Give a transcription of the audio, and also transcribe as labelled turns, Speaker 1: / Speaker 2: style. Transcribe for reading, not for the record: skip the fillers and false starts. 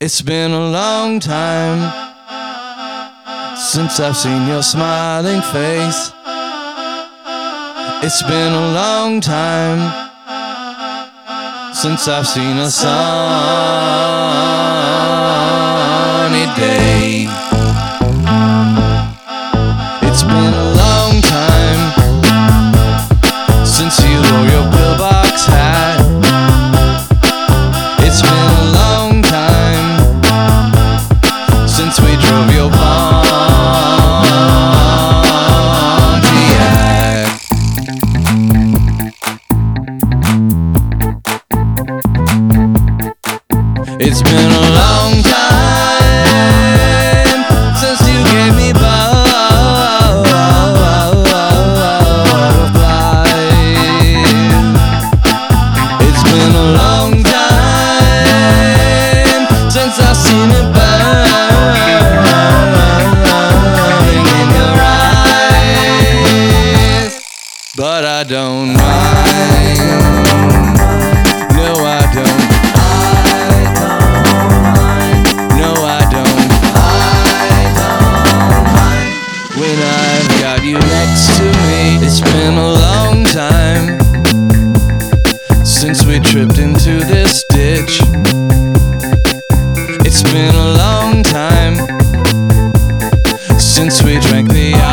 Speaker 1: It's been a long time since I've seen your smiling face. It's been a long time since I've seen a sunny day. It's been a long time since you wore your pillbox hat. It's been a long time since we drove your Pontiac. It's been a long time since you gave me butterflies. It's been a long time since I've seen it burning in your eyes. But I don't mind. No, I don't. No, I don't. When I've got you next to me. It's been a long time since we tripped into this ditch. It's been a long time since we drank the